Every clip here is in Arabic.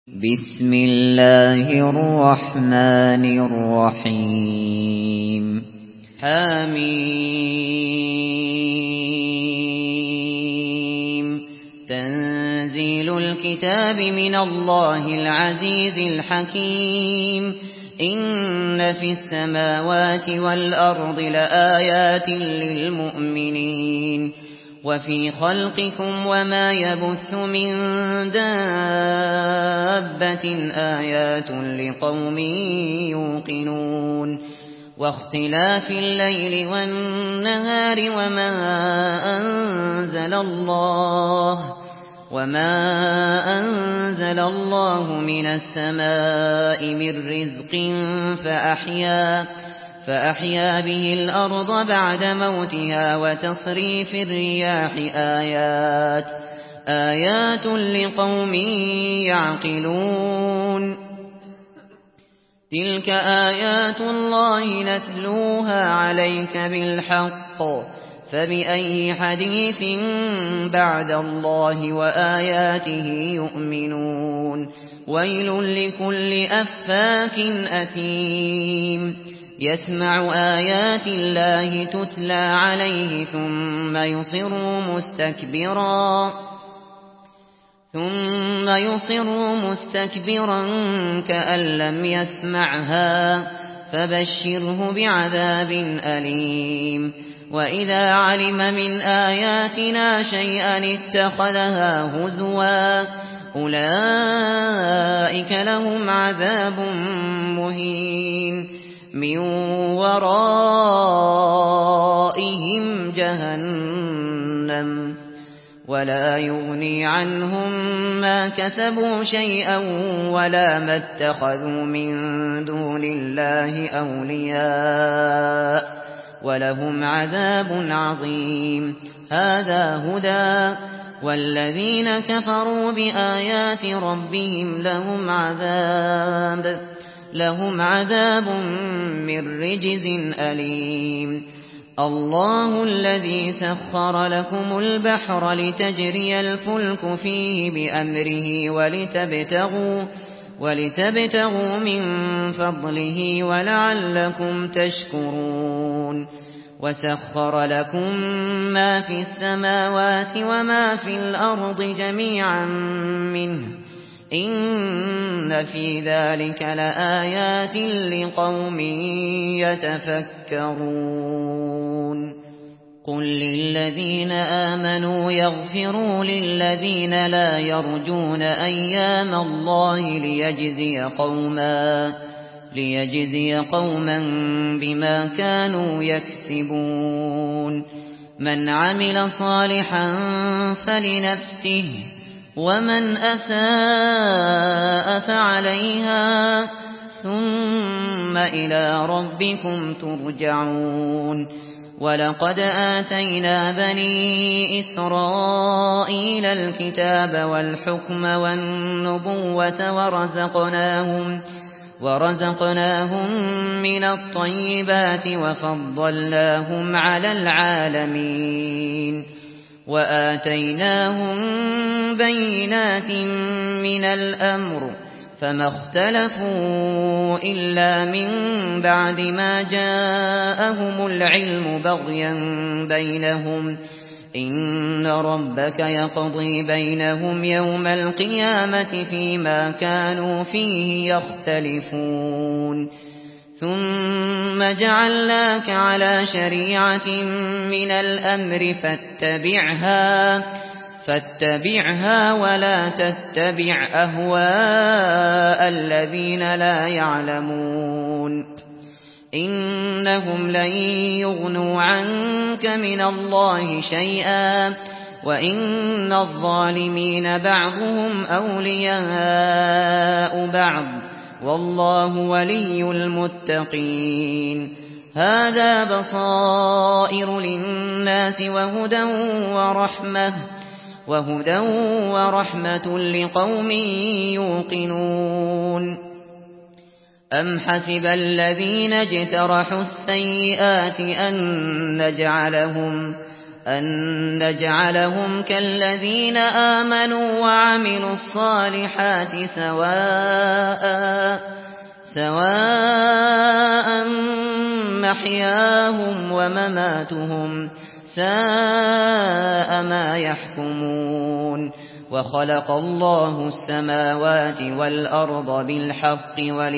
بسم الله الرحمن الرحيم حميم تنزيل الكتاب من الله العزيز الحكيم إن في السماوات والأرض لآيات للمؤمنين وفي خلقكم وما يبث من دابة آيات لقوم يوقنون واختلاف الليل والنهار وما أنزل الله من السماء من رزق فأحيا به الأرض بعد موتها وتصريف الرياح آيات لقوم يعقلون تلك آيات الله نتلوها عليك بالحق فبأي حديث بعد الله وآياته يؤمنون ويل لكل أفاك أثيم يسمع آيات الله تتلى عليه ثم يصر مستكبرا كأن لم يسمعها فبشره بعذاب أليم وإذا علم من آياتنا شيئا اتخذها هزوا أولئك لهم عذاب مهين من ورائهم جهنم ولا يغني عنهم ما كسبوا شيئا ولا ما اتخذوا من دون الله أولياء ولهم عذاب عظيم هذا هدى والذين كفروا بآيات ربهم لهم عذاب من رجز أليم الله الذي سخر لكم البحر لتجري الفلك فيه بأمره ولتبتغوا من فضله ولعلكم تشكرون وسخر لكم ما في السماوات وما في الأرض جميعا منه إن في ذلك لآيات لقوم يتفكرون قل للذين آمنوا يغفروا للذين لا يرجون أيام الله ليجزي قوما بما كانوا يكسبون من عمل صالحا فلنفسه ومن أساء فعليها ثم إلى ربكم ترجعون ولقد آتينا بني إسرائيل الكتاب والحكم والنبوة ورزقناهم من الطيبات وفضلناهم على العالمين وآتيناهم بينات من الأمر فما اختلفوا إلا من بعد ما جاءهم العلم بغيا بينهم إن ربك يقضي بينهم يوم القيامة فيما كانوا فيه يختلفون ثم جعلناك على شريعة من الأمر فاتبعها ولا تتبع أهواء الذين لا يعلمون إنهم لن يغنوا عنك من الله شيئا وإن الظالمين بعضهم أولياء بعض والله ولي المتقين هذا بصائر للناس وهدى ورحمة لقوم يوقنون أم حسب الذين اجترحوا السيئات أن نجعلهم كالذين آمنوا وعملوا الصالحات سواء محياهم ومماتهم ساء ما يحكمون وخلق الله السماوات والأرض بالحق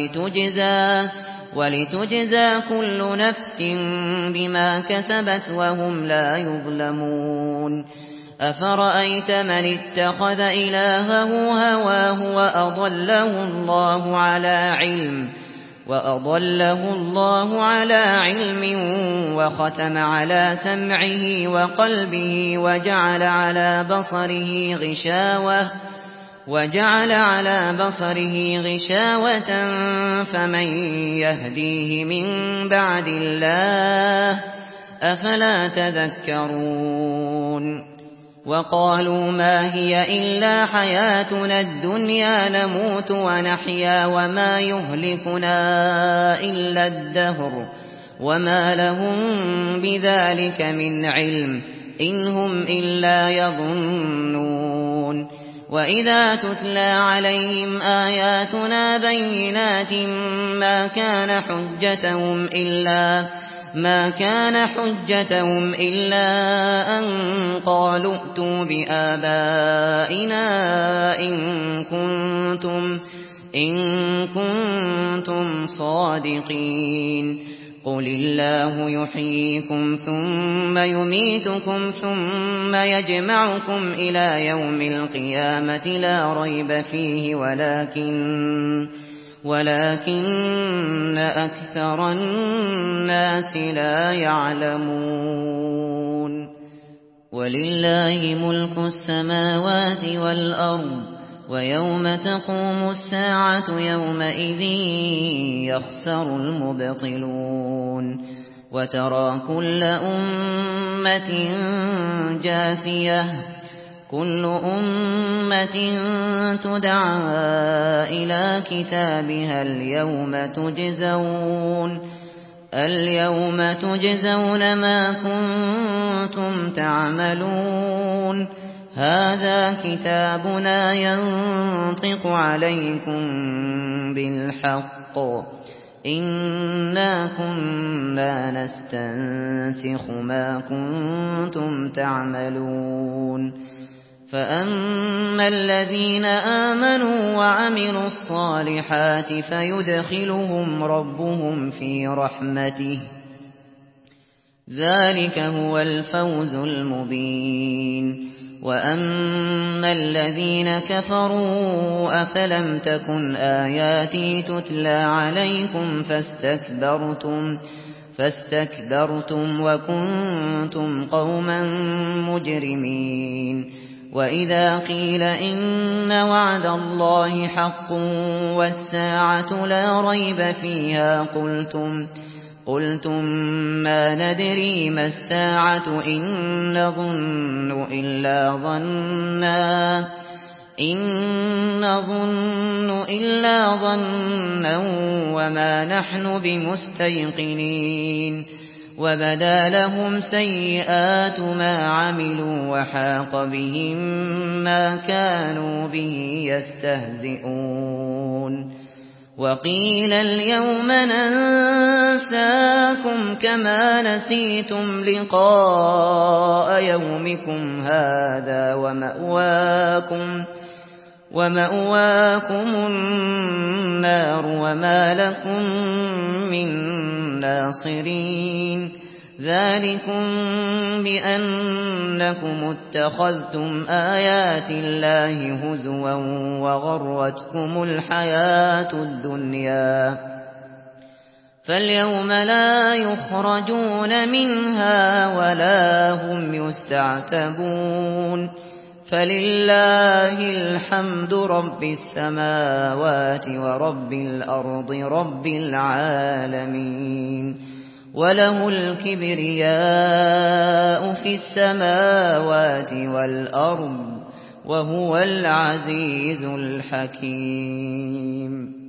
ولتجزى كل نفس بما كسبت وهم لا يظلمون أفرأيت من اتخذ إلهه هواه وأضله الله على علم وختم على سمعه وقلبه وجعل على بصره غشاوة فمن يهديه من بعد الله أفلا تذكرون وقالوا ما هي إلا حياتنا الدنيا نموت ونحيا وما يهلكنا إلا الدهر وما لهم بذلك من علم إن هم إلا يظنون وإذا تتلى عليهم آياتنا بينات ما كان حجتهم إلا أن قالوا ائتوا بآبائنا إن كنتم صادقين قل الله يحييكم ثم يميتكم ثم يجمعكم إلى يوم القيامة لا ريب فيه ولكن أكثر الناس لا يعلمون ولله ملك السماوات والأرض ويوم تقوم الساعة يومئذ يخسر المبطلون وترى كل أمة جاثية كل أمة تدعى إلى كتابها اليوم تجزون ما كنتم تعملون هذا كتابنا ينطق عليكم بالحق إنا كنا نستنسخ ما كنتم تعملون فأما الذين آمنوا وعملوا الصالحات فيدخلهم ربهم في رحمته ذلك هو الفوز المبين وأما الذين كفروا أفلم تكن آياتي تتلى عليكم فاستكبرتم وكنتم قوما مجرمين وإذا قيل إن وعد الله حق والساعة لا ريب فيها قلتم ما ندري ما الساعة إن نظن إلا ظنا وما نحن بمستيقنين وبدا لهم سيئات ما عملوا وحاق بهم ما كانوا به يستهزئون وقيل اليوم ننساكم كما نسيتم لقاء يومكم هذا ومأواكم النار وما لكم من ناصرين ذلكم بأنكم اتخذتم آيات الله هزوا وغرتكم الحياة الدنيا فاليوم لا يخرجون منها ولا هم يستعتبون فلله الحمد رب السماوات ورب الأرض رب العالمين وله الكبرياء في السماوات والأرض وهو العزيز الحكيم